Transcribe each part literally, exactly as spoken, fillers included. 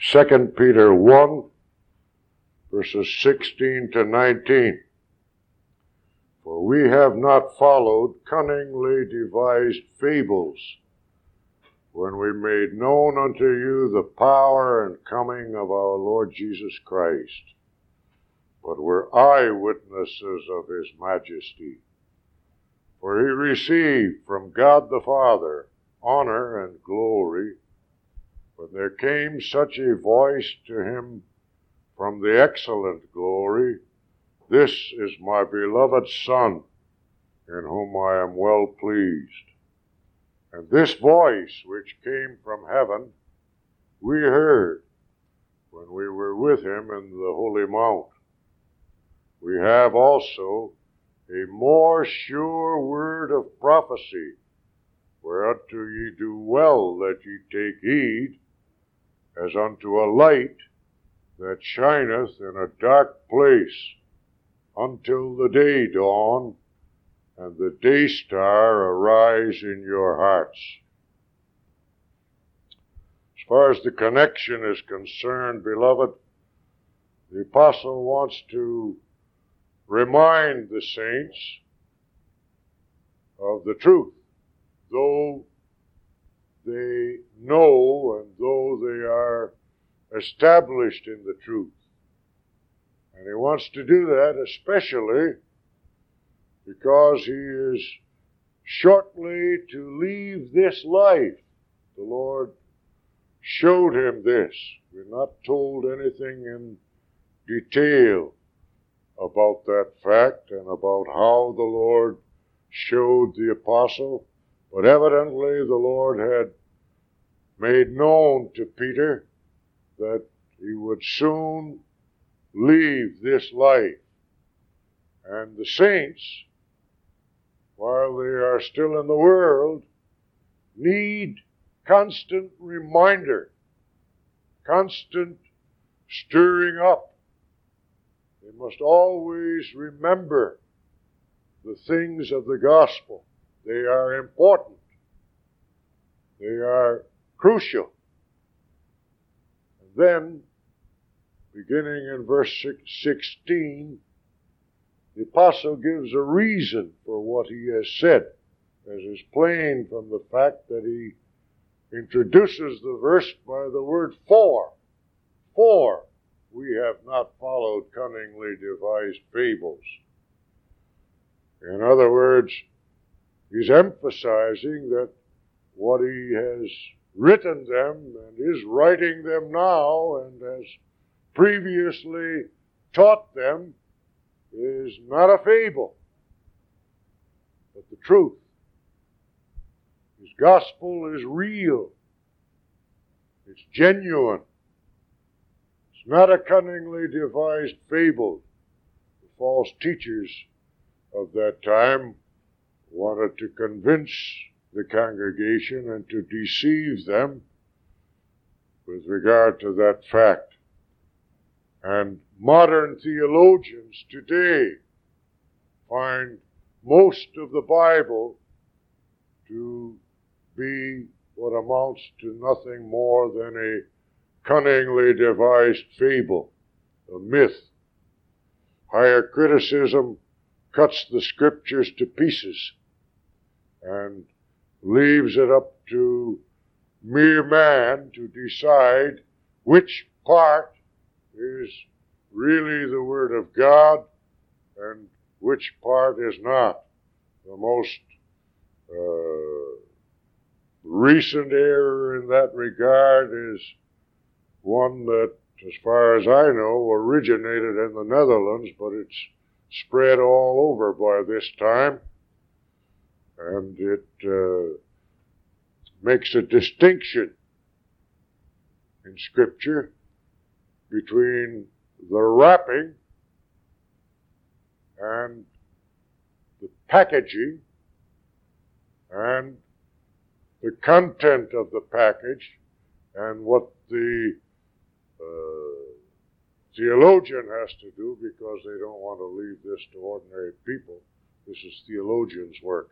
Second Peter one, verses sixteen to nineteen. For we have not followed cunningly devised fables, when we made known unto you the power and coming of our Lord Jesus Christ, but were eyewitnesses of his majesty. For he received from God the Father honor and glory, when there came such a voice to him from the excellent glory, This is my beloved Son, in whom I am well pleased. And this voice which came from heaven we heard when we were with him in the Holy Mount. We have also a more sure word of prophecy, whereunto ye do well that ye take heed, as unto a light that shineth in a dark place, until the day dawn, and the day star arise in your hearts. As far as the connection is concerned, beloved, the apostle wants to remind the saints of the truth, though they know and though they are established in the truth. And he wants to do that especially because he is shortly to leave this life. The Lord showed him this. We're not told anything in detail about that fact and about how the Lord showed the apostle, but evidently the Lord had made known to Peter that he would soon leave this life. And the saints, while they are still in the world, need constant reminder, constant stirring up. They must always remember the things of the gospel. They are important. They are crucial. And then, beginning in verse sixteen, the apostle gives a reason for what he has said, as is plain from the fact that he introduces the verse by the word for. For we have not followed cunningly devised fables. In other words, he's emphasizing that what he has written them and is writing them now and has previously taught them is not a fable, but the truth. His gospel is real. It's genuine. It's not a cunningly devised fable. The false teachers of that time wanted to convince the congregation and to deceive them with regard to that fact. And modern theologians today find most of the Bible to be what amounts to nothing more than a cunningly devised fable, a myth. Higher criticism cuts the scriptures to pieces and leaves it up to mere man to decide which part is really the Word of God and which part is not. The most uh, recent error in that regard is one that, as far as I know, originated in the Netherlands, but it's spread all over by this time, and it uh, makes a distinction in Scripture between the wrapping and the packaging and the content of the package, and what the uh, theologian has to do, because they don't want to leave this to ordinary people. This is theologians' work.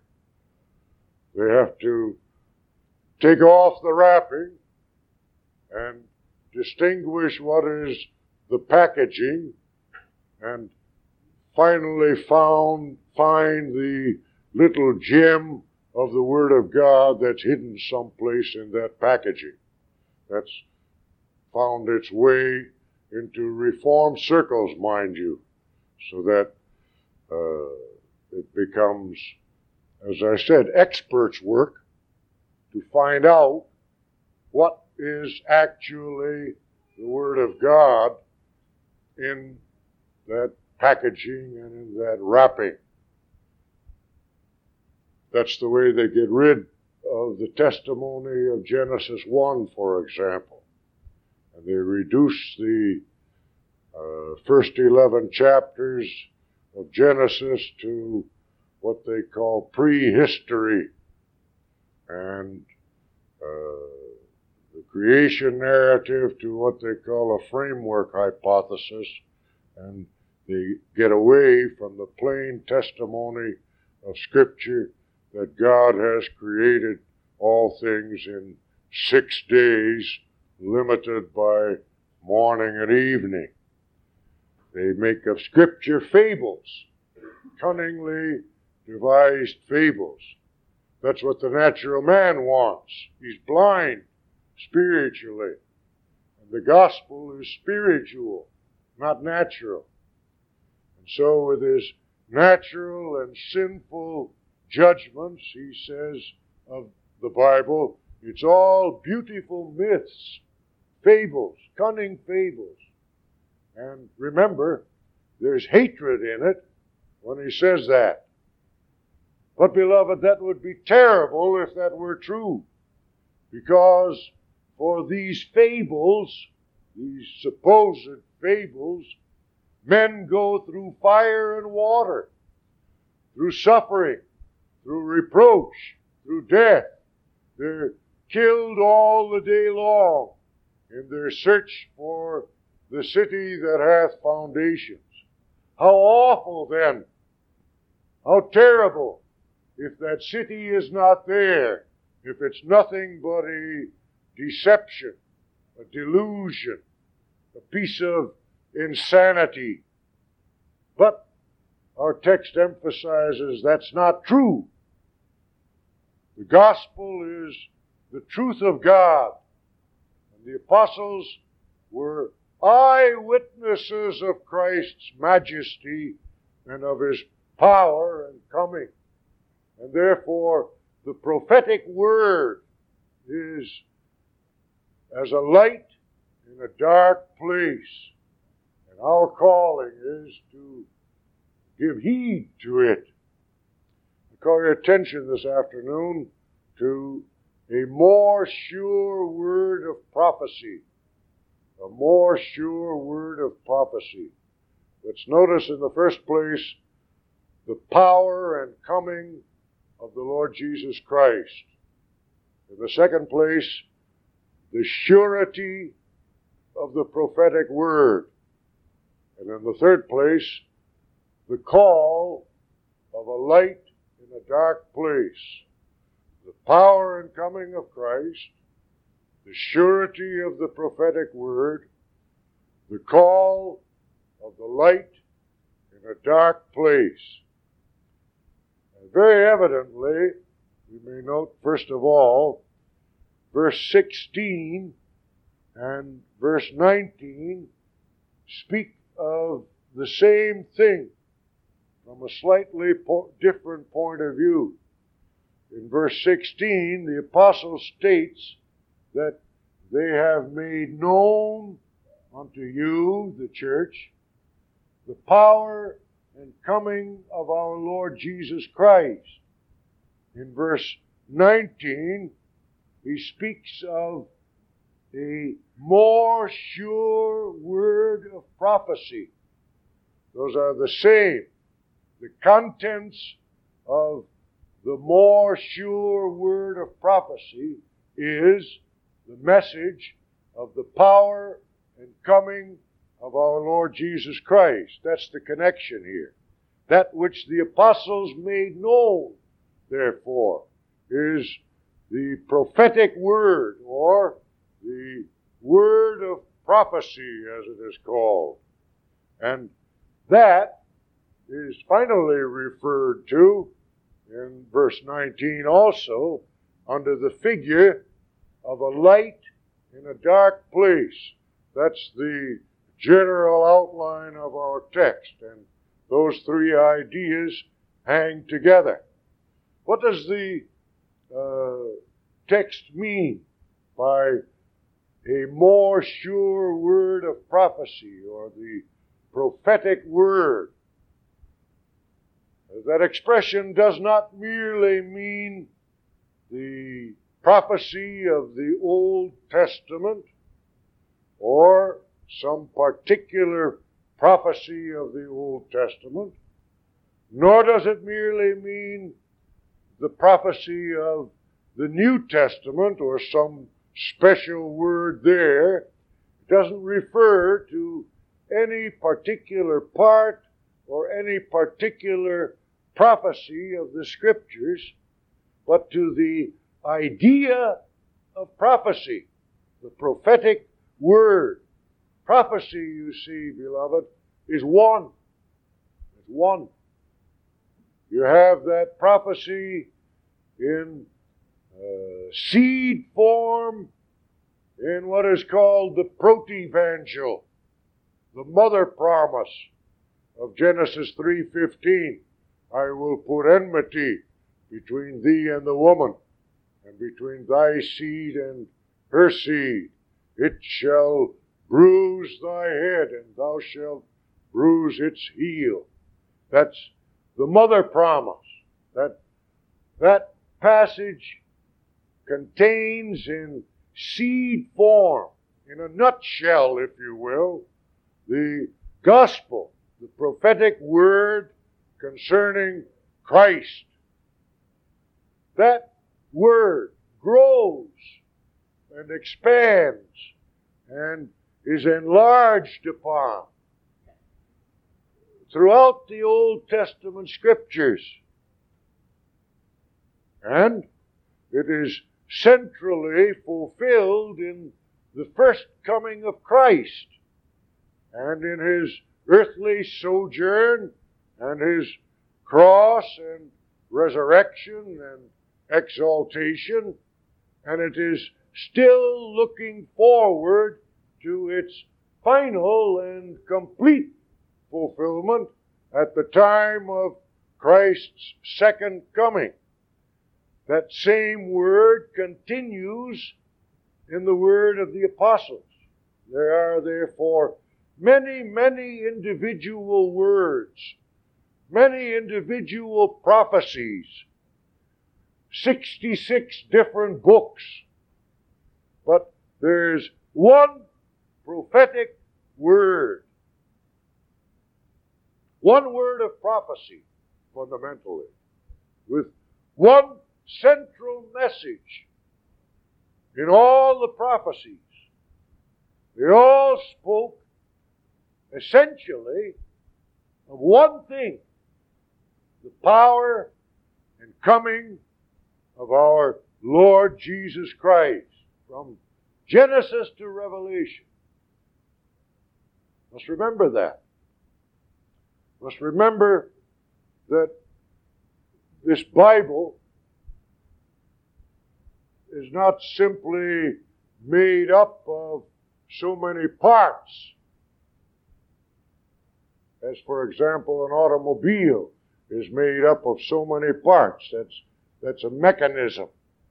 They have to take off the wrapping and distinguish what is the packaging, and finally found, find the little gem of the Word of God that's hidden someplace in that packaging. That's found its way into Reformed circles, mind you, so that uh, it becomes, as I said, experts' work to find out what is actually the Word of God in that packaging and in that wrapping. That's the way they get rid of the testimony of Genesis one, for example. And they reduce the uh, first eleven chapters of Genesis to what they call prehistory. And uh, the creation narrative to what they call a framework hypothesis. And they get away from the plain testimony of Scripture that God has created all things in six days, limited by morning and evening. They make of Scripture fables, cunningly devised fables. That's what the natural man wants. He's blind spiritually. And the gospel is spiritual, not natural. And so with his natural and sinful judgments, he says of the Bible, it's all beautiful myths, fables, cunning fables. And remember, there's hatred in it when he says that. But beloved, that would be terrible if that were true. Because for these fables, these supposed fables, men go through fire and water, through suffering, through reproach, through death. They're killed all the day long in their search for the city that hath foundations. How awful then, how terrible, if that city is not there, if it's nothing but a deception, a delusion, a piece of insanity. But our text emphasizes that's not true. The gospel is the truth of God. And the apostles were eyewitnesses of Christ's majesty and of his power and coming. And therefore, the prophetic word is as a light in a dark place. And our calling is to give heed to it. I call your attention this afternoon to a more sure word of prophecy. A more sure word of prophecy. Let's notice in the first place the power and coming of the Lord Jesus Christ. In the second place, the surety of the prophetic word. And in the third place, the call of a light in a dark place. The power and coming of Christ, the surety of the prophetic word, the call of the light in a dark place. And very evidently, we may note first of all, verse sixteen and verse nineteen speak of the same thing from a slightly po- different point of view. In verse sixteen, the apostle states that they have made known unto you, the church, the power and coming of our Lord Jesus Christ. In verse nineteen, he speaks of a more sure word of prophecy. Those are the same. The contents of the more sure word of prophecy is the message of the power and coming of our Lord Jesus Christ. That's the connection here. That which the apostles made known, therefore, is the prophetic word, or the word of prophecy, as it is called. And that is finally referred to in verse nineteen also under the figure of a light in a dark place. That's the general outline of our text, and those three ideas hang together. What does the uh, text mean by a more sure word of prophecy, or the prophetic word? That expression does not merely mean the prophecy of the Old Testament or some particular prophecy of the Old Testament, nor does it merely mean the prophecy of the New Testament or some special word there. It doesn't refer to any particular part or any particular prophecy of the Scriptures, but to the idea of prophecy, the prophetic word. Prophecy, you see, beloved, is one. It's one. You have that prophecy in uh, seed form in what is called the protevangel, the mother promise of Genesis three fifteen. I will put enmity between thee and the woman, and between thy seed and her seed. It shall bruise thy head, and thou shalt bruise its heel. That's the mother promise. That, that passage contains in seed form, in a nutshell, if you will, the gospel, the prophetic word concerning Christ. That word grows and expands and is enlarged upon throughout the Old Testament Scriptures. And it is centrally fulfilled in the first coming of Christ and in His earthly sojourn and His cross and resurrection and exaltation, and it is still looking forward to its final and complete fulfillment at the time of Christ's second coming. That same word continues in the word of the apostles. There are therefore many, many individual words, many individual prophecies, sixty-six different books, but there's one prophetic word, one word of prophecy, fundamentally, with one central message in all the prophecies. They all spoke essentially of one thing: the power and coming of our Lord Jesus Christ, from Genesis to Revelation. Must remember that. Must remember that this Bible is not simply made up of so many parts. As, for example, an automobile is made up of so many parts. That's, that's a mechanism.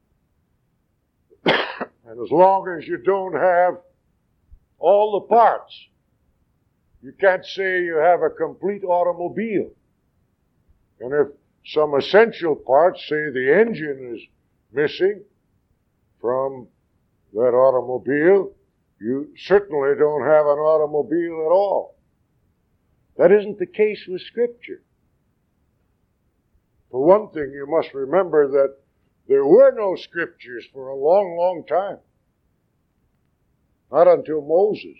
And as long as you don't have all the parts, you can't say you have a complete automobile. And if some essential parts, say the engine is missing from that automobile, you certainly don't have an automobile at all. That isn't the case with Scripture. For one thing, you must remember that there were no Scriptures for a long, long time. Not until Moses.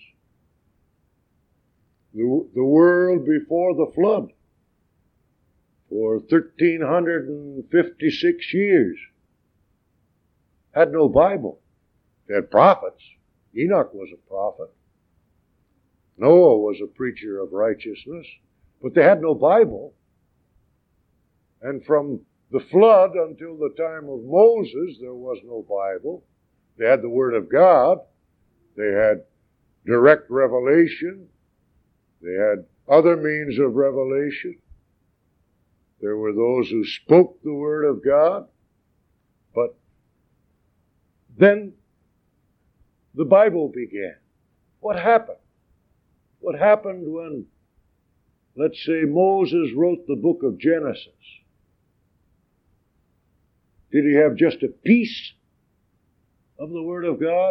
The, the world before the flood, for one thousand three hundred fifty-six years, had no Bible. They had prophets, Enoch was a prophet. Noah was a preacher of righteousness. But they had no Bible. And from the flood until the time of Moses, there was no Bible. They had the Word of God. They had direct revelation. They had other means of revelation. There were those who spoke the Word of God. But then the Bible began. What happened? What happened when, let's say, Moses wrote the book of Genesis? Did he have just a piece of the Word of God?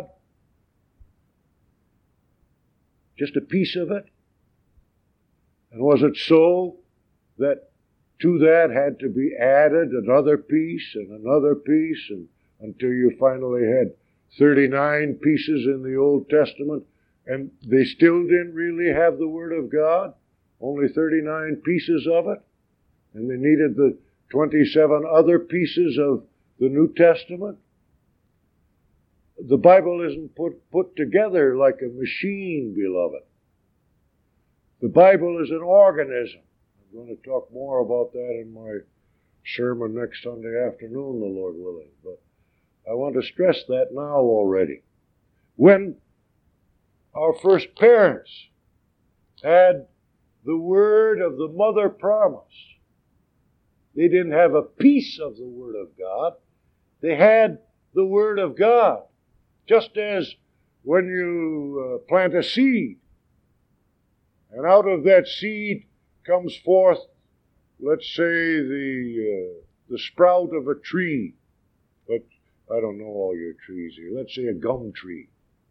Just a piece of it? And was it so that to that had to be added another piece and another piece and until you finally had thirty-nine pieces in the Old Testament, and they still didn't really have the Word of God? Only thirty-nine pieces of it? And they needed the twenty-seven other pieces of the New Testament? The Bible isn't put, put together like a machine, beloved. The Bible is an organism. I'm going to talk more about that in my sermon next Sunday afternoon, the Lord willing. But I want to stress that now already. When our first parents had the word of the mother promise, they didn't have a piece of the Word of God. They had the Word of God. Just as when you uh, plant a seed, and out of that seed comes forth, let's say, the uh, the sprout of a tree. But I don't know all your trees here. Let's say a gum tree.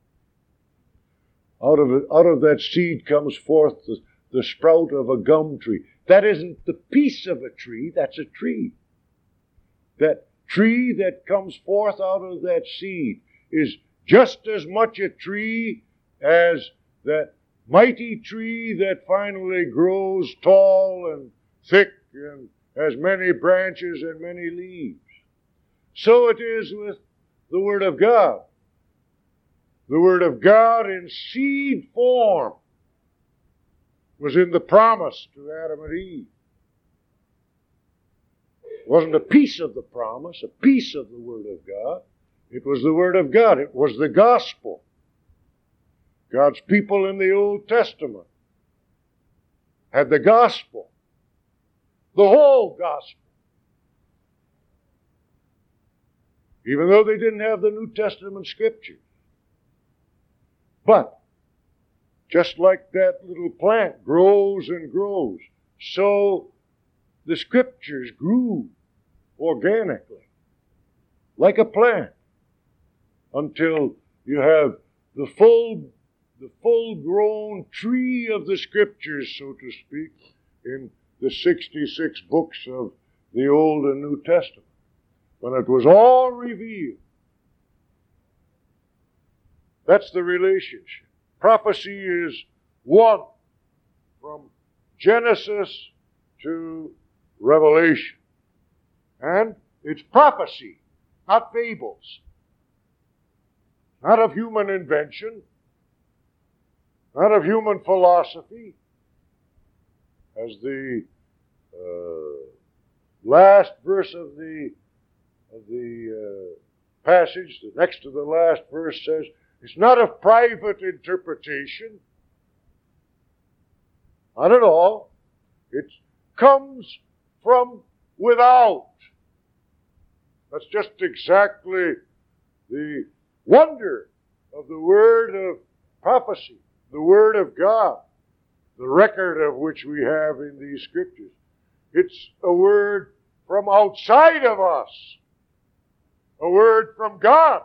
Out of it, out of that seed comes forth the, the sprout of a gum tree. That isn't the piece of a tree, that's a tree. That tree that comes forth out of that seed is just as much a tree as that mighty tree that finally grows tall and thick and has many branches and many leaves. So it is with the Word of God. The Word of God in seed form was in the promise to Adam and Eve. It wasn't a piece of the promise, a piece of the Word of God. It was the Word of God. It was the gospel. God's people in the Old Testament had the gospel, the whole gospel. Even though they didn't have the New Testament scriptures. But just like that little plant grows and grows, so the scriptures grew organically, like a plant, until you have the full, the full-grown tree of the scriptures, so to speak, in the sixty-six books of the Old and New Testament, when it was all revealed. That's the relationship. Prophecy is one from Genesis to Revelation. And it's prophecy, not fables. Not of human invention, not of human philosophy. As the uh, last verse of the, of the uh, passage, the next to the last verse says, it's not of private interpretation. Not at all. It comes from without. That's just exactly the wonder of the word of prophecy, the Word of God, the record of which we have in these scriptures. It's a word from outside of us, a word from God,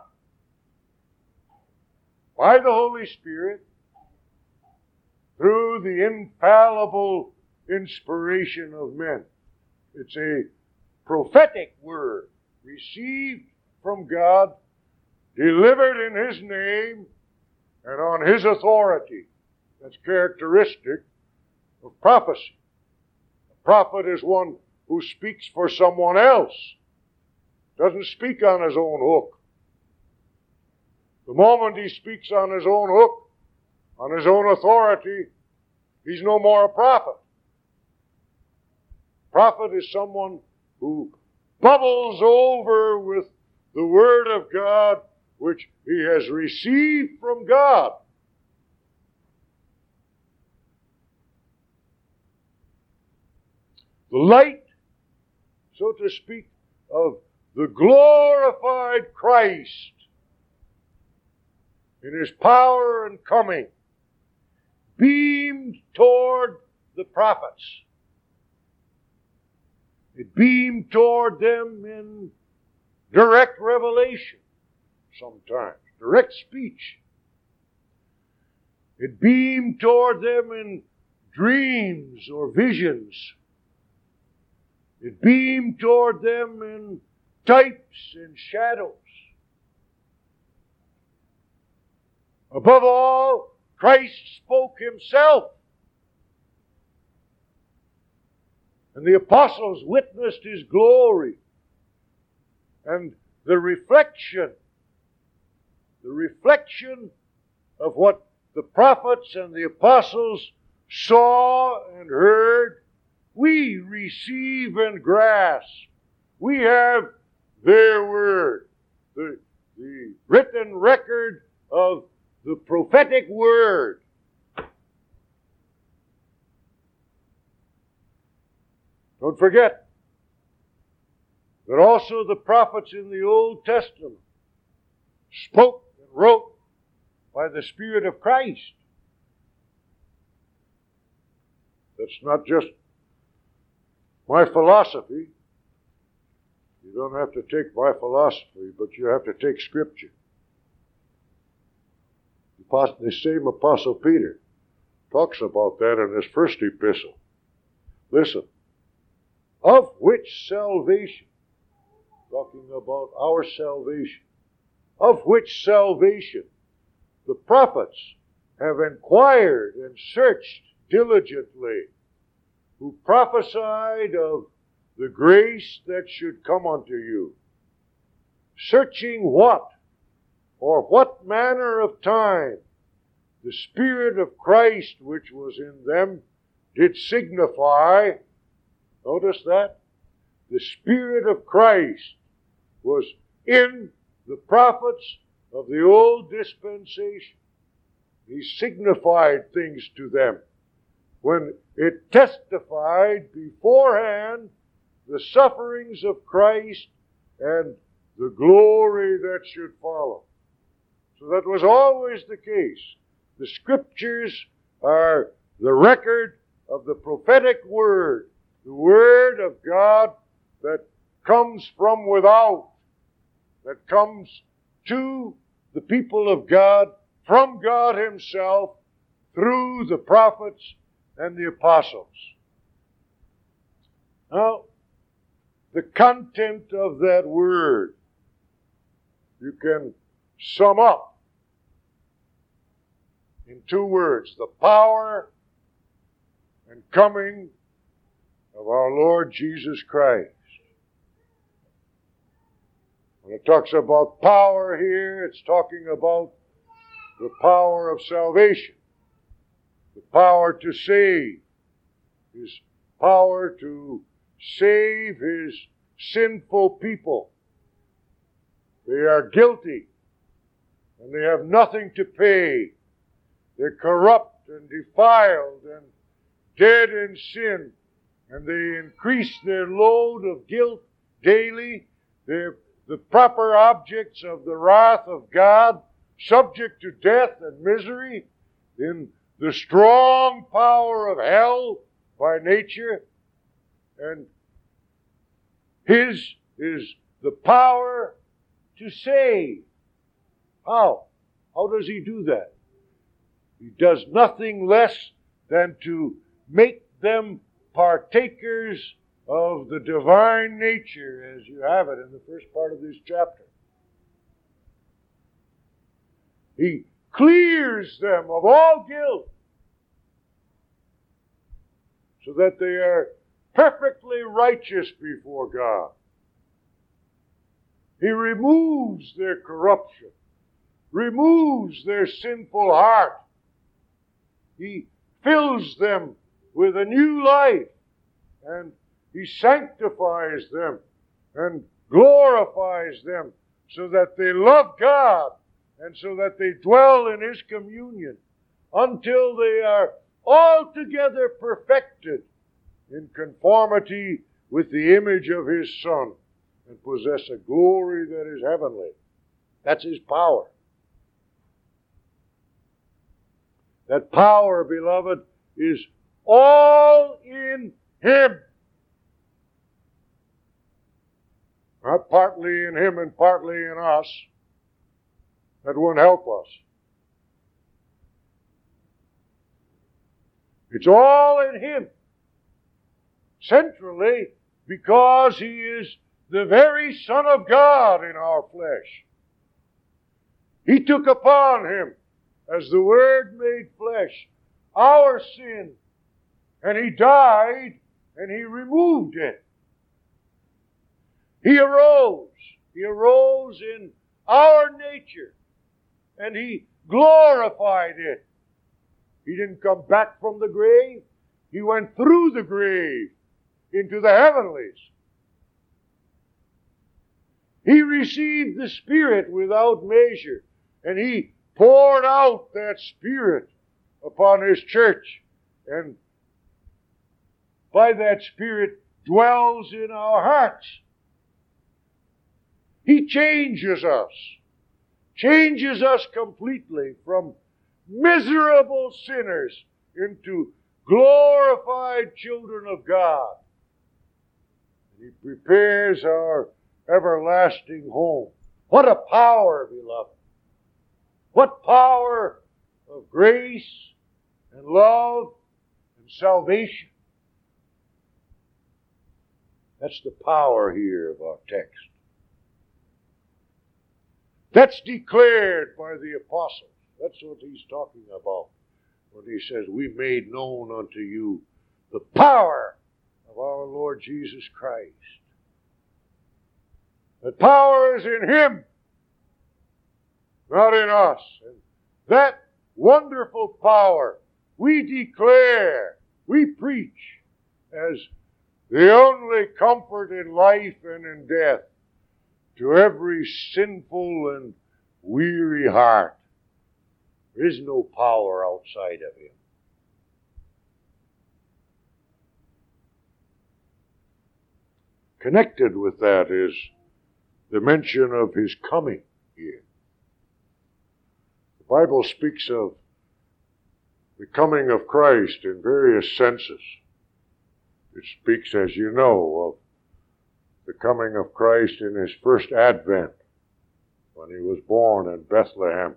by the Holy Spirit, through the infallible inspiration of men. It's a prophetic word received from God, delivered in His name, and on His authority. That's characteristic of prophecy. A prophet is one who speaks for someone else, doesn't speak on his own hook. The moment he speaks on his own hook, on his own authority, he's no more a prophet. Prophet is someone who bubbles over with the Word of God which he has received from God. The light, so to speak, of the glorified Christ in his power and coming beamed toward the prophets. It beamed toward them in direct revelation sometimes, direct speech. It beamed toward them in dreams or visions. It beamed toward them in types and shadows. Above all, Christ spoke himself. And the apostles witnessed his glory. And the reflection, the reflection of what the prophets and the apostles saw and heard, we receive and grasp. We have their word, the, the written record of the prophetic word. Don't forget that also the prophets in the Old Testament spoke and wrote by the Spirit of Christ. That's not just my philosophy. You don't have to take my philosophy, but you have to take Scripture. The same Apostle Peter talks about that in his first epistle. Listen. Of which salvation, talking about our salvation, of which salvation the prophets have inquired and searched diligently, who prophesied of the grace that should come unto you, searching what, or what manner of time the Spirit of Christ which was in them did signify. Notice that? The Spirit of Christ was in the prophets of the old dispensation. He signified things to them when it testified beforehand the sufferings of Christ and the glory that should follow. So that was always the case. The Scriptures are the record of the prophetic word, the Word of God that comes from without, that comes to the people of God, from God Himself, through the prophets and the apostles. Now, the content of that Word, you can sum up in two words: the power and coming of our Lord Jesus Christ. When it talks about power here, it's talking about the power of salvation, the power to save, His power to save His sinful people. They are guilty, and they have nothing to pay. They're corrupt and defiled and dead in sin. And they increase their load of guilt daily. They're the proper objects of the wrath of God, subject to death and misery in the strong power of hell by nature. And His is the power to save. How? How does He do that? He does nothing less than to make them partakers of the divine nature, as you have it in the first part of this chapter. He clears them of all guilt so that they are perfectly righteous before God. He removes their corruption removes their sinful heart. He fills them with a new life, and He sanctifies them and glorifies them so that they love God and so that they dwell in His communion until they are altogether perfected in conformity with the image of His Son and possess a glory that is heavenly. That's His power. That power, beloved, is all in Him. Not partly in Him and partly in us. That won't help us. It's all in Him. Centrally, because He is the very Son of God in our flesh. He took upon Him, as the Word made flesh, our sin, and He died, and He removed it. He arose. He arose in our nature, and He glorified it. He didn't come back from the grave. He went through the grave into the heavenlies. He received the Spirit without measure, and He poured out that Spirit upon His church, and by that Spirit dwells in our hearts. He changes us, changes us completely from miserable sinners into glorified children of God. He prepares our everlasting home. What a power, beloved! What power of grace and love and salvation. That's the power here of our text. That's declared by the apostles. That's what he's talking about when he says, we made known unto you the power of our Lord Jesus Christ. The power is in Him, not in us. And that wonderful power we declare, we preach as the only comfort in life and in death to every sinful and weary heart. There is no power outside of Him. Connected with that is the mention of His coming here. The Bible speaks of the coming of Christ in various senses. It speaks, as you know, of the coming of Christ in His first advent, when He was born in Bethlehem.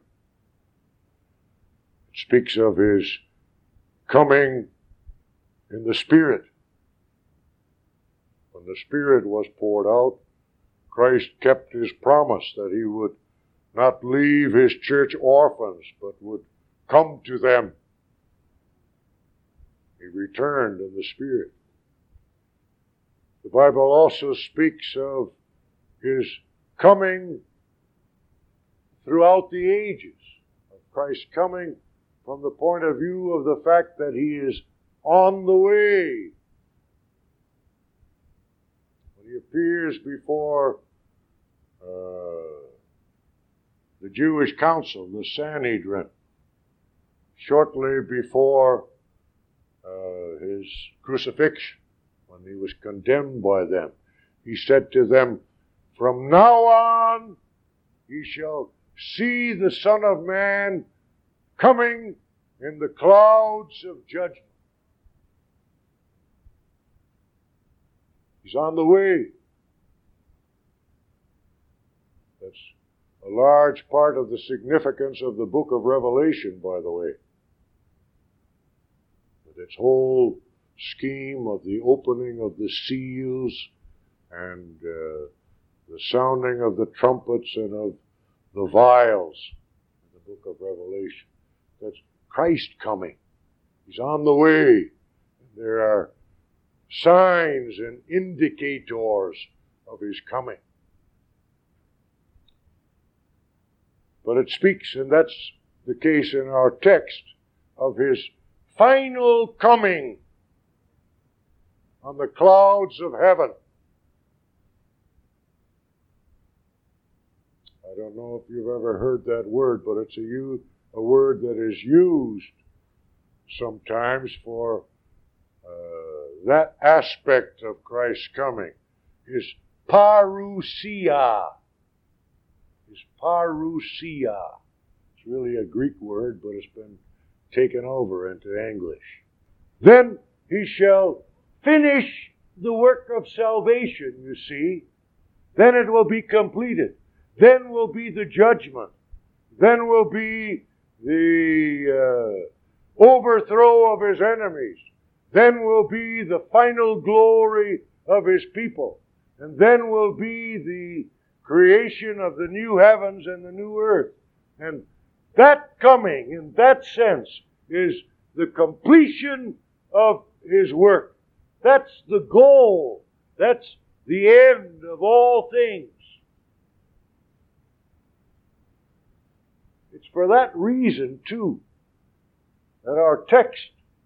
It speaks of His coming in the Spirit. When the Spirit was poured out, Christ kept His promise that He would not leave His church orphans, but would come to them. He returned in the Spirit. The Bible also speaks of His coming throughout the ages, of Christ coming from the point of view of the fact that He is on the way. When He appears before uh, the Jewish council, the Sanhedrin, shortly before uh, His crucifixion, when He was condemned by them, He said to them, from now on ye shall see the Son of Man coming in the clouds of judgment. He's on the way. That's a large part of the significance of the book of Revelation, by the way. With its whole scheme of the opening of the seals and uh, the sounding of the trumpets and of the vials in the book of Revelation. That's Christ coming. He's on the way. There are signs and indicators of His coming. But it speaks, and that's the case in our text, of His final coming on the clouds of heaven. I don't know if you've ever heard that word, but it's a, a word that is used sometimes for uh, that aspect of Christ's coming. Is parousia. Is parousia. It's really a Greek word, but it's been taken over into English. Then He shall finish the work of salvation, you see. Then it will be completed. Then will be the judgment. Then will be the uh, overthrow of His enemies. Then will be the final glory of His people. And then will be the creation of the new heavens and the new earth. And that coming, in that sense, is the completion of His work. That's the goal. That's the end of all things. It's for that reason, too, that our text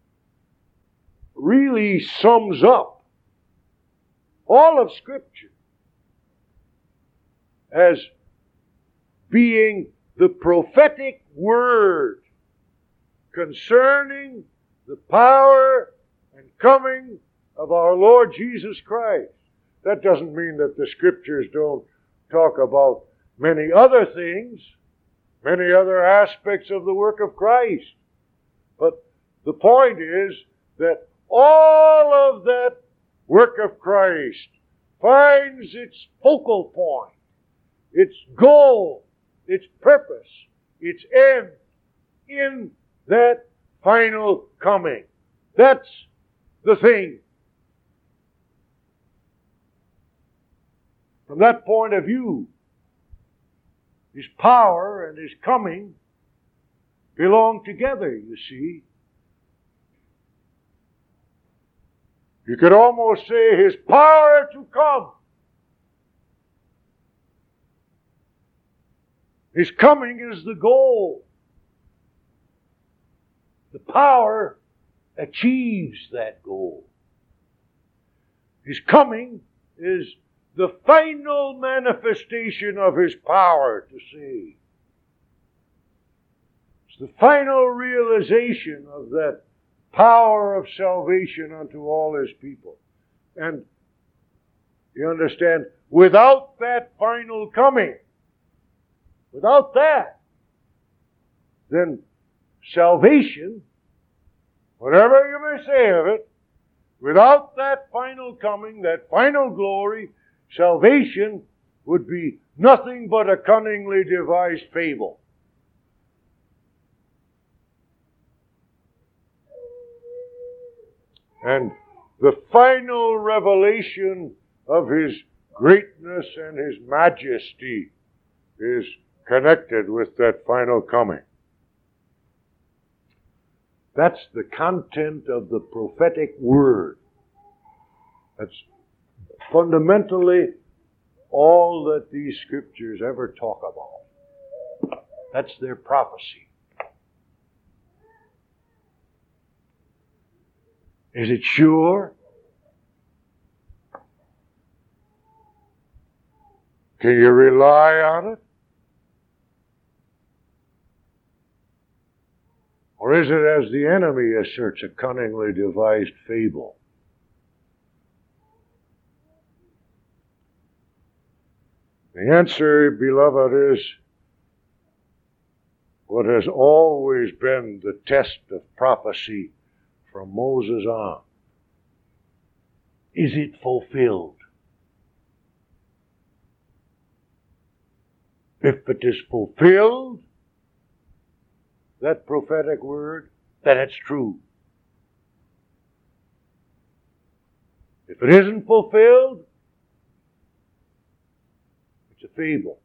really sums up all of Scripture as being the prophetic word concerning the power and coming of our Lord Jesus Christ. That doesn't mean that the Scriptures don't talk about many other things, many other aspects of the work of Christ. But the point is that all of that work of Christ finds its focal point, its goal, its purpose, its end in that final coming. That's the thing. From that point of view, His power and His coming belong together, you see. You could almost say His power to come. His coming is the goal. The power achieves that goal. His coming is the final manifestation of His power to save. It's the final realization of that power of salvation unto all His people. And you understand, without that final coming, without that, then salvation, whatever you may say of it, without that final coming, that final glory, salvation would be nothing but a cunningly devised fable. And the final revelation of His greatness and His majesty is connected with that final coming. That's the content of the prophetic word. That's fundamentally all that these Scriptures ever talk about. That's their prophecy. Is it sure? Can you rely on it? Or is it, as the enemy asserts, a cunningly devised fable? The answer, beloved, is what has always been the test of prophecy from Moses on. Is it fulfilled? If it is fulfilled, that prophetic word, then it's true. If it isn't fulfilled, it's a fable.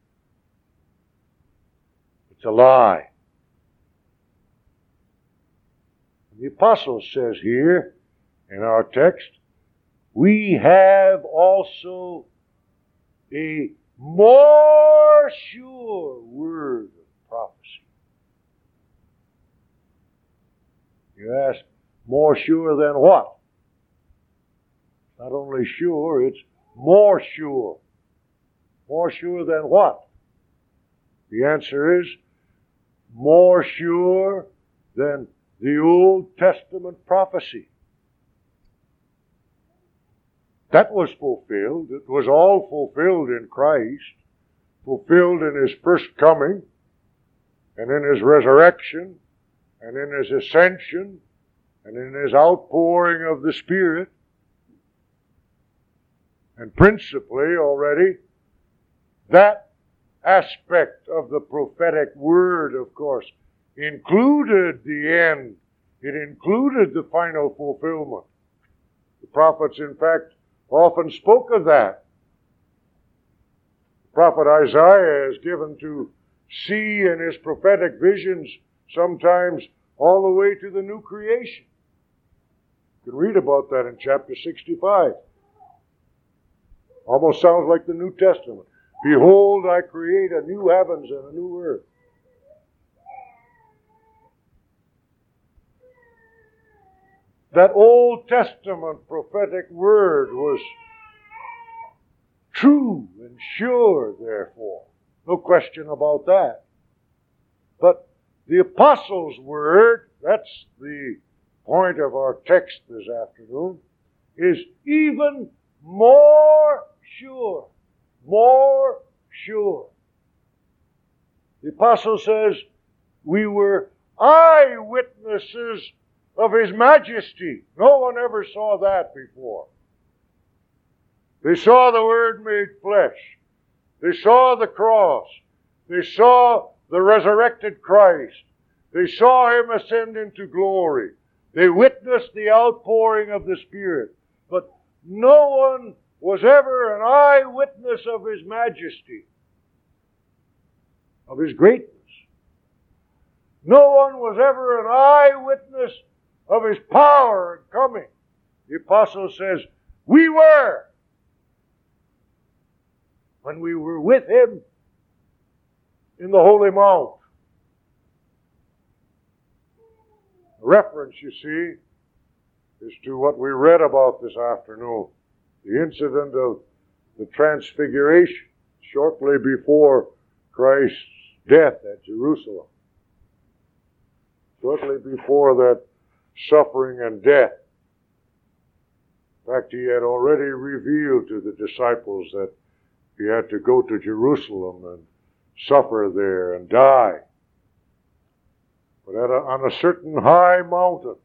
It's a lie. The apostle says here in our text, we have also a more sure word of prophecy. You ask, more sure than what? Not only sure, it's more sure. More sure than what? The answer is more sure than the Old Testament prophecy. That was fulfilled. It was all fulfilled in Christ, fulfilled in His first coming, and in His resurrection, and in His ascension, and in His outpouring of the Spirit. And principally already, that aspect of the prophetic word, of course, included the end. It included the final fulfillment. The prophets, in fact, often spoke of that. The prophet Isaiah is given to see in his prophetic visions sometimes all the way to the new creation. You can read about that in chapter sixty-five. Almost sounds like the New Testament. Behold, I create a new heavens and a new earth. That Old Testament prophetic word was true and sure, therefore. No question about that. But the Apostles' word, that's the point of our text this afternoon, is even more sure. More sure. The Apostle says, we were eyewitnesses of His majesty. No one ever saw that before. They saw the Word made flesh. They saw the cross. They saw the resurrected Christ. They saw Him ascend into glory. They witnessed the outpouring of the Spirit. But no one was ever an eyewitness of His majesty, of His greatness. No one was ever an eyewitness of His power and coming. The Apostle says, we were. When we were with Him in the Holy Mount. The reference, you see, is to what we read about this afternoon. The incident of the Transfiguration, shortly before Christ's death at Jerusalem. Shortly before that suffering and death. In fact, He had already revealed to the disciples that He had to go to Jerusalem and suffer there and die. But at a, on a certain high mountain,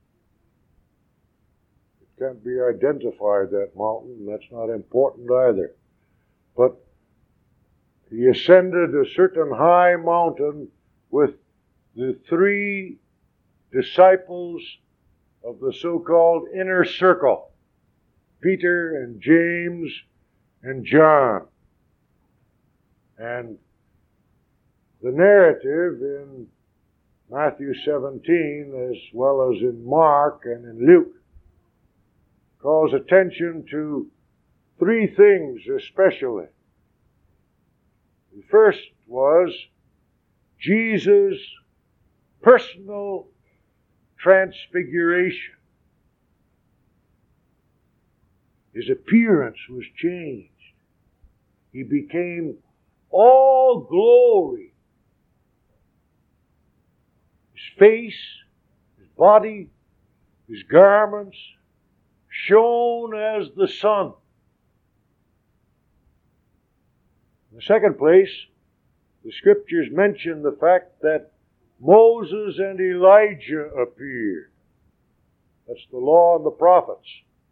it can't be identified, that mountain. That's not important either. But He ascended a certain high mountain with the three disciples of the so-called inner circle, Peter and James and John. And the narrative in Matthew seventeen, as well as in Mark and in Luke, calls attention to three things especially. The first was Jesus' personal transfiguration. His appearance was changed. He became all glory. His face, His body, His garments shone as the sun. In the second place, the Scriptures mention the fact that Moses and Elijah appeared. That's the law and the prophets.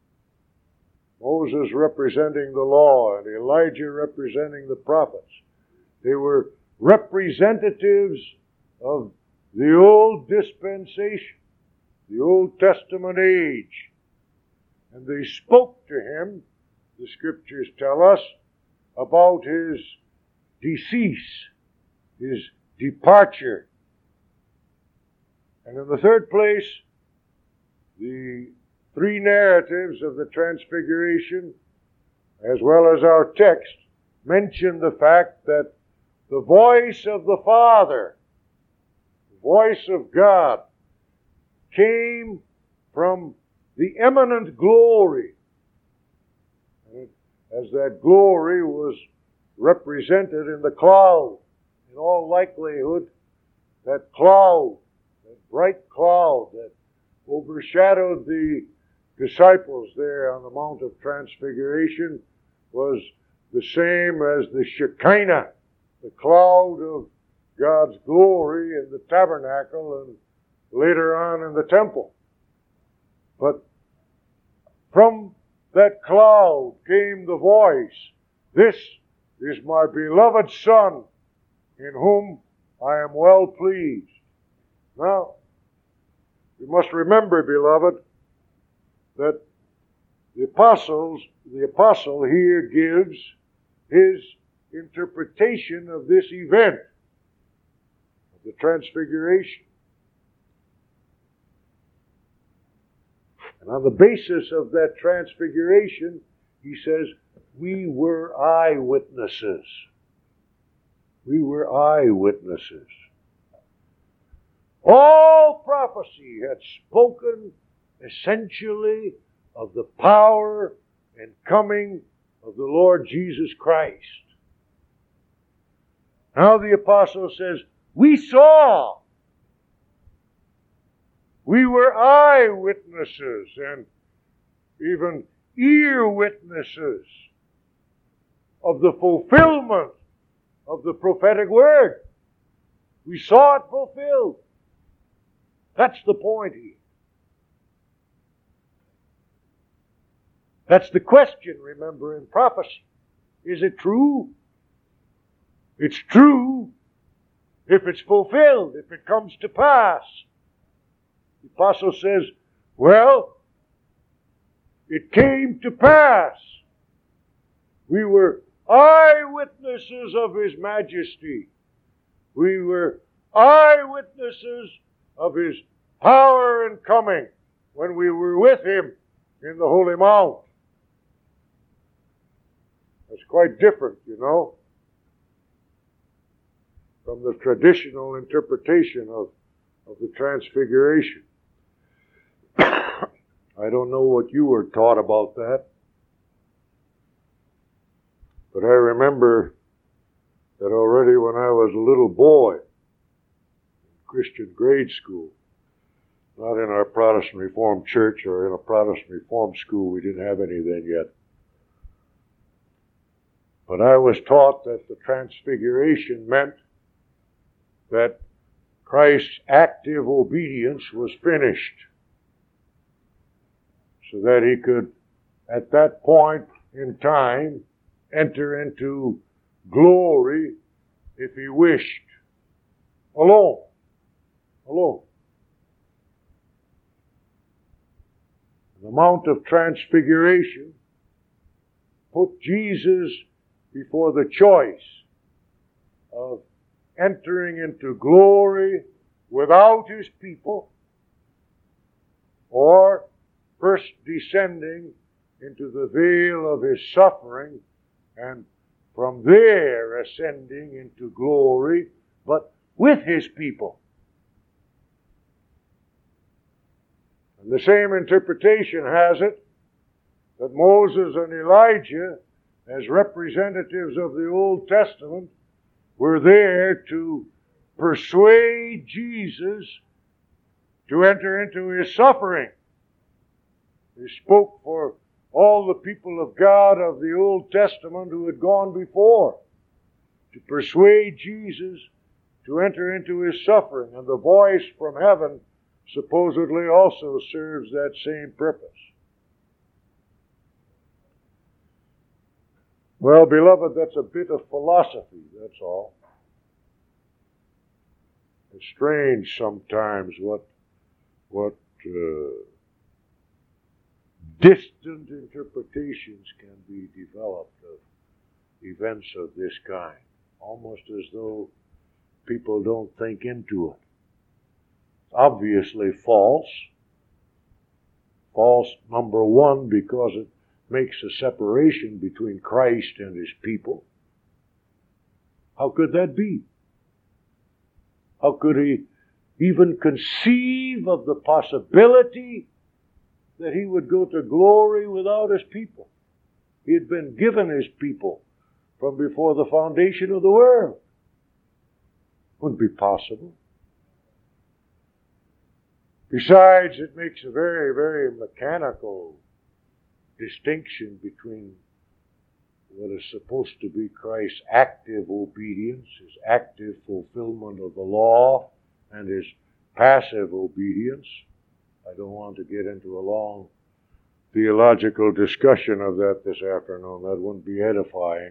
Moses representing the law and Elijah representing the prophets. They were representatives of the old dispensation, the Old Testament age. And they spoke to Him, the Scriptures tell us, about His decease, His departure. And in the third place, the three narratives of the Transfiguration, as well as our text, mention the fact that the voice of the Father, the voice of God, came from the eminent glory. And as that glory was represented in the cloud, in all likelihood, that cloud, that bright cloud that overshadowed the disciples there on the Mount of Transfiguration was the same as the Shekinah, the cloud of God's glory in the tabernacle and later on in the temple. But from that cloud came the voice, "This is my beloved Son, in whom I am well pleased." Now, you must remember, beloved, that the apostles, the apostle here gives his interpretation of this event, of the Transfiguration. And on the basis of that Transfiguration, he says, we were eyewitnesses. We were eyewitnesses. All prophecy had spoken essentially of the power and coming of the Lord Jesus Christ. Now the apostle says, we saw. We were eyewitnesses and even ear witnesses of the fulfillment of the prophetic word. We saw it fulfilled. That's the point here. That's the question, remember, in prophecy. Is it true? It's true if it's fulfilled, if it comes to pass. The apostle says, well, it came to pass. We were eyewitnesses of His majesty. We were eyewitnesses of His power and coming when we were with Him in the Holy Mount. That's quite different, you know, from the traditional interpretation of, of the Transfiguration. I don't know what you were taught about that, but I remember that already when I was a little boy in Christian grade school, not in our Protestant Reformed church or in a Protestant Reformed school, we didn't have any then yet. But I was taught that the Transfiguration meant that Christ's active obedience was finished, so that He could, at that point in time, enter into glory if He wished. Alone. Alone. The Mount of Transfiguration put Jesus before the choice of entering into glory without His people, or first descending into the veil of His suffering, and from there ascending into glory, but with His people. And the same interpretation has it that Moses and Elijah, as representatives of the Old Testament, were there to persuade Jesus to enter into His suffering. They spoke for all the people of God of the Old Testament who had gone before, to persuade Jesus to enter into His suffering. And the voice from heaven supposedly also serves that same purpose. Well, beloved, that's a bit of philosophy, that's all. It's strange sometimes what, what uh, distant interpretations can be developed of events of this kind, almost as though people don't think into it. Obviously false. False, number one, because it makes a separation between Christ and His people. How could that be? How could he even conceive of the possibility that he would go to glory without his people? He had been given his people from before the foundation of the world. Wouldn't be possible. Besides, it makes a very, very mechanical distinction between what is supposed to be Christ's active obedience, his active fulfillment of the law, and his passive obedience. I don't want to get into a long theological discussion of that this afternoon. That wouldn't be edifying.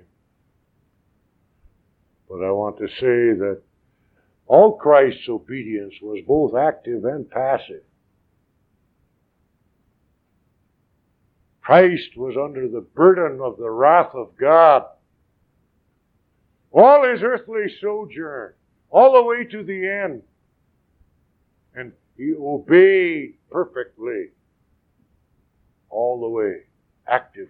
But I want to say that all Christ's obedience was both active and passive. Christ was under the burden of the wrath of God. All his earthly sojourn, all the way to the end. And he obeyed perfectly, all the way, actively.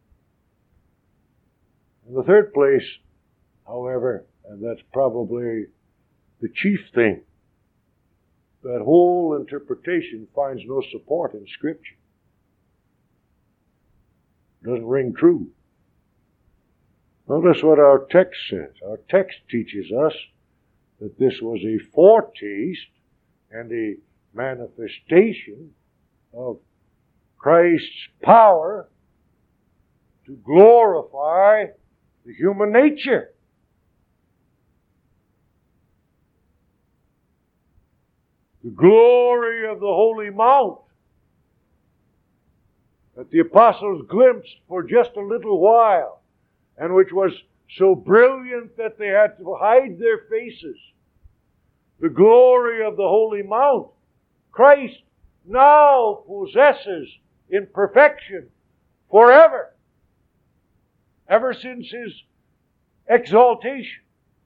In the third place, however, and that's probably the chief thing, that whole interpretation finds no support in Scripture. Doesn't ring true. Notice what our text says. Our text teaches us that this was a foretaste and a manifestation of Christ's power to glorify the human nature. The glory of the Holy Mount that the apostles glimpsed for just a little while, and which was so brilliant that they had to hide their faces. The glory of the Holy Mount, Christ now possesses in perfection forever, ever since his exaltation.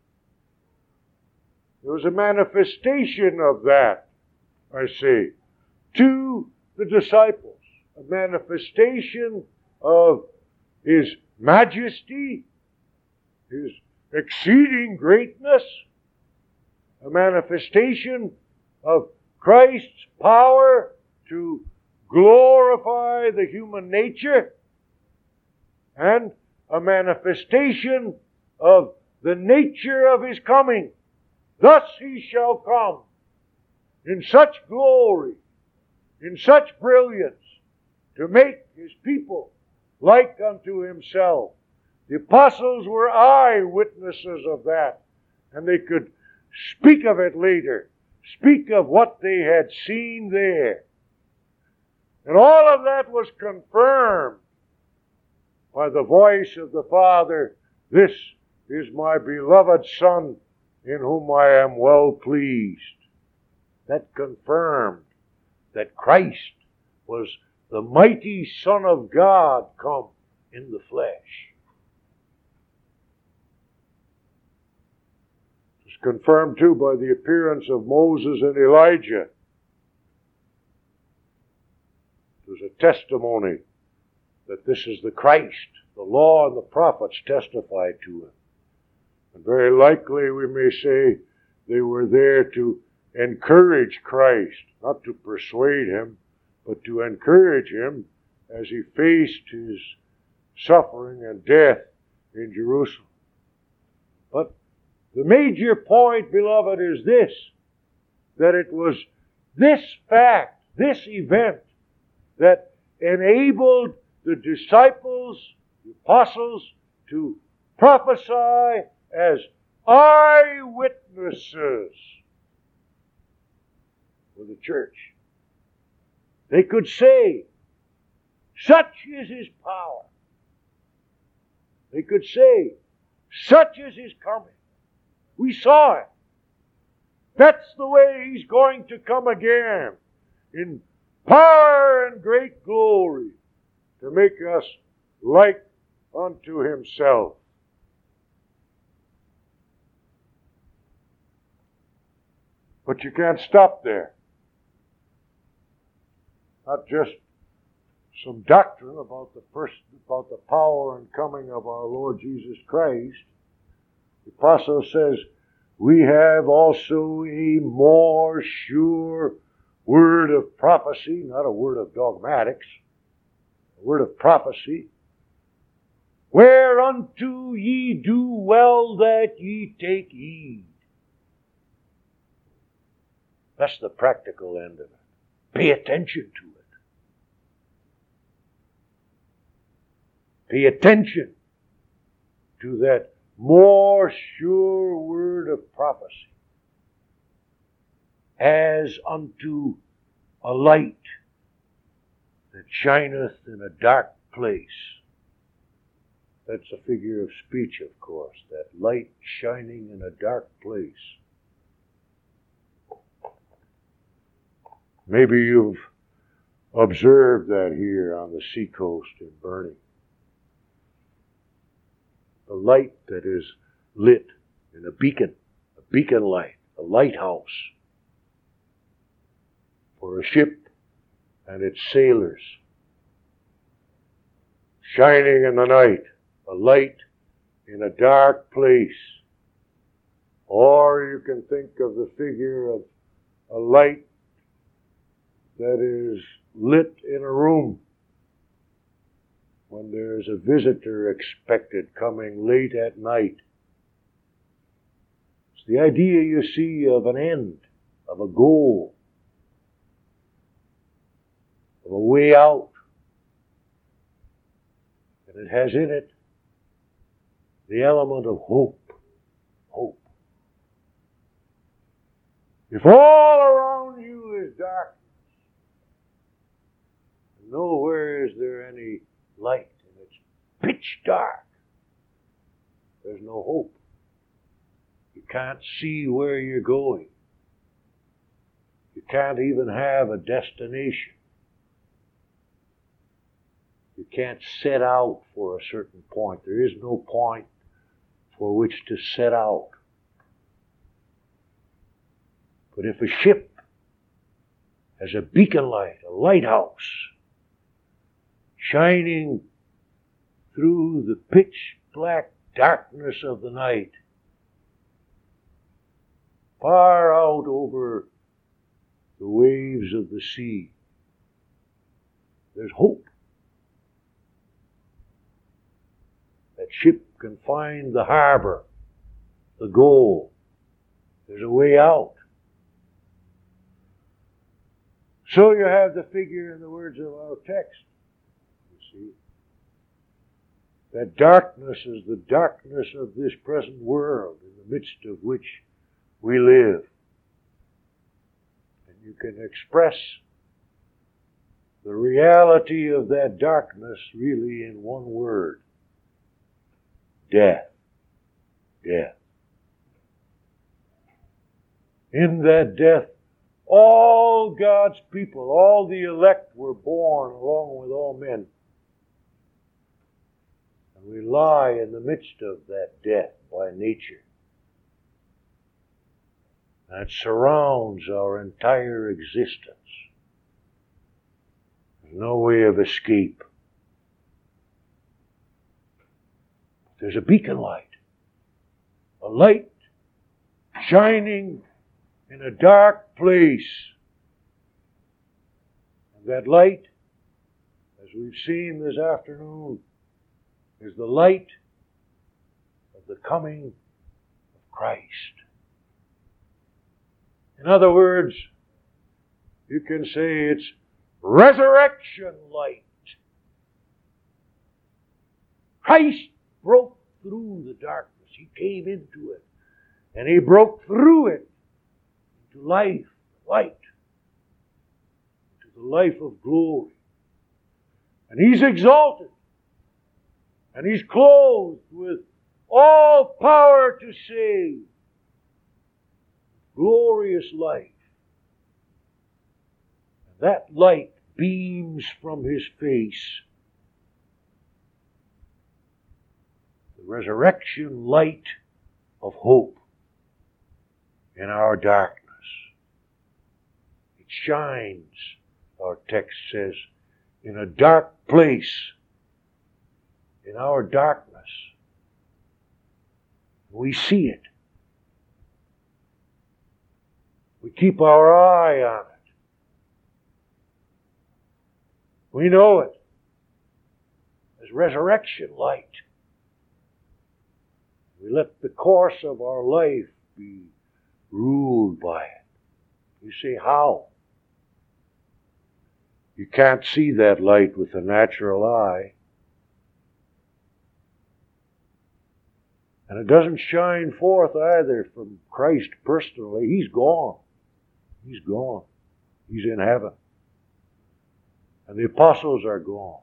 There was a manifestation of that, I say, to the disciples. A manifestation of his majesty, his exceeding greatness, a manifestation of Christ's power to glorify the human nature, and a manifestation of the nature of his coming. Thus he shall come in such glory, in such brilliance, to make his people like unto himself. The apostles were eyewitnesses of that, and they could speak of it later, speak of what they had seen there. And all of that was confirmed by the voice of the Father, "This is my beloved Son, in whom I am well pleased." That confirmed that Christ was the mighty Son of God come in the flesh. It was confirmed too by the appearance of Moses and Elijah. It was a testimony that this is the Christ. The law and the prophets testified to him. And very likely we may say they were there to encourage Christ, not to persuade him, but to encourage him as he faced his suffering and death in Jerusalem. But the major point, beloved, is this, that it was this fact, this event, that enabled the disciples, the apostles, to prophesy as eyewitnesses for the church. They could say, such is his power. They could say, such is his coming. We saw it. That's the way he's going to come again, in power and great glory, to make us like unto himself. But you can't stop there. Not just some doctrine about the first, about the power and coming of our Lord Jesus Christ. The apostle says, we have also a more sure word of prophecy, not a word of dogmatics, a word of prophecy, whereunto ye do well that ye take heed. That's the practical end of it. Pay attention to it. Pay attention to that more sure word of prophecy, as unto a light that shineth in a dark place. That's a figure of speech, of course, that light shining in a dark place. Maybe you've observed that here on the seacoast in Burning. A light that is lit in a beacon, a beacon light, a lighthouse for a ship and its sailors. Shining in the night, a light in a dark place. Or you can think of the figure of a light that is lit in a room when there's a visitor expected coming late at night. It's the idea, you see, of an end, of a goal, of a way out. And it has in it the element of hope. Hope. If all around you is darkness, nowhere is there any light, and it's pitch dark, there's no hope. You can't see where you're going. You can't even have a destination. You can't set out for a certain point. There is no point for which to set out. But if a ship has a beacon light, a lighthouse, shining through the pitch black darkness of the night, far out over the waves of the sea, there's hope. That ship can find the harbor, the goal. There's a way out. So you have the figure in the words of our text. See? That darkness is the darkness of this present world in the midst of which we live. And you can express the reality of that darkness really in one word. Death. Death. In that death, all God's people, all the elect were born along with all men. And we lie in the midst of that death by nature. That surrounds our entire existence. There's no way of escape. There's a beacon light. A light shining in a dark place. And that light, as we've seen this afternoon, is the light of the coming of Christ. In other words, you can say it's resurrection light. Christ broke through the darkness. He came into it. And He broke through it into life, light, into the life of glory. And He's exalted. And He's clothed with all power to save. Glorious life. And that light beams from His face. The resurrection light of hope in our darkness. It shines, our text says, in a dark place. In our darkness. We see it. We keep our eye on it. We know it as resurrection light. We let the course of our life be ruled by it. You say, how? You can't see that light with the natural eye. And it doesn't shine forth either from Christ personally. He's gone. He's gone. He's in heaven. And the apostles are gone.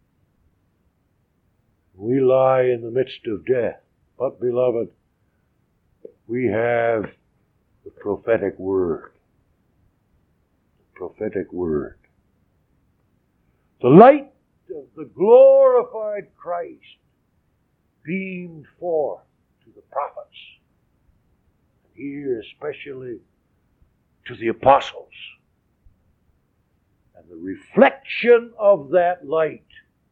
We lie in the midst of death. But, beloved, we have the prophetic word. The prophetic word. The light of the glorified Christ beamed forth to the prophets. And here especially to the apostles. And the reflection of that light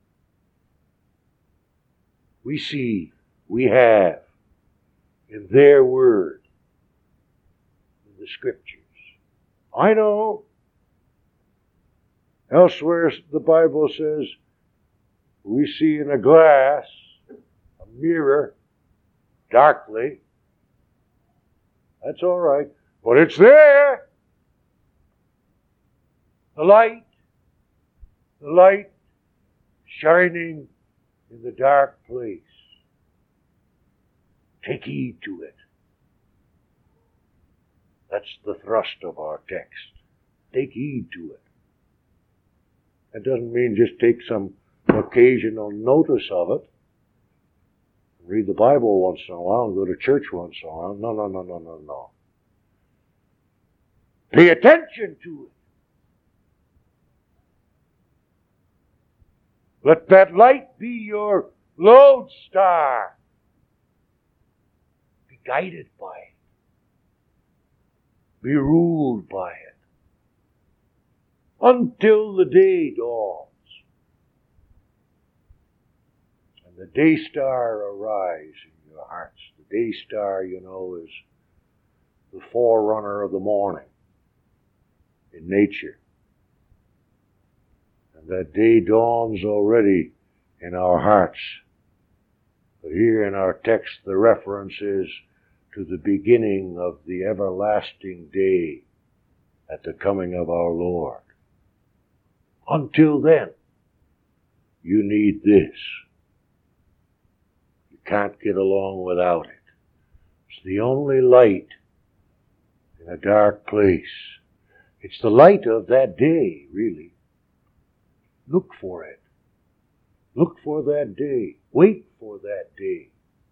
we see, we have in their word, in the Scriptures. I know elsewhere the Bible says we see in a glass, a mirror, darkly. That's all right. But it's there. The light. The light shining in the dark place. Take heed to it. That's the thrust of our text. Take heed to it. That doesn't mean just take some occasional notice of it. Read the Bible once in a while and go to church once in a while. No, no, no, no, no, no. Pay attention to it. Let that light be your lodestar. Be guided by it. Be ruled by it. Until the day dawns. And the day star arise in your hearts. The day star, you know, is the forerunner of the morning in nature. And that day dawns already in our hearts. But here in our text, the reference is to the beginning of the everlasting day at the coming of our Lord. Until then, you need this. You can't get along without it. It's the only light in a dark place. It's the light of that day, really. Look for it. Look for that day. Wait for that day.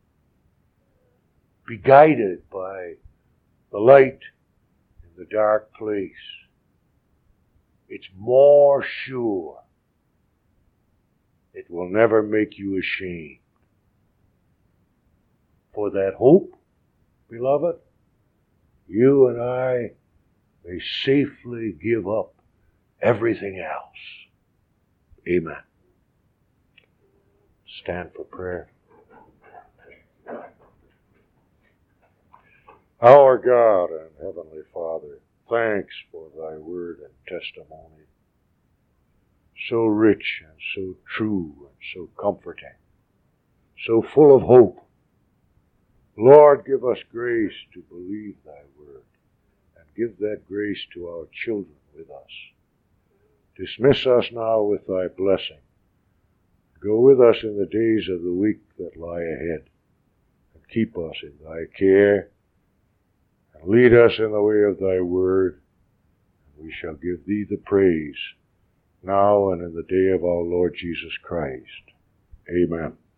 Be guided by the light in the dark place. It's more sure. It will never make you ashamed. For that hope, beloved, you and I may safely give up everything else. Amen. Stand for prayer. Our God and Heavenly Father, thanks for thy word and testimony. So rich and so true and so comforting. So full of hope. Lord, give us grace to believe thy word. And give that grace to our children with us. Dismiss us now with thy blessing. Go with us in the days of the week that lie ahead. And keep us in thy care. And lead us in the way of thy word. And we shall give thee the praise now and in the day of our Lord Jesus Christ. Amen.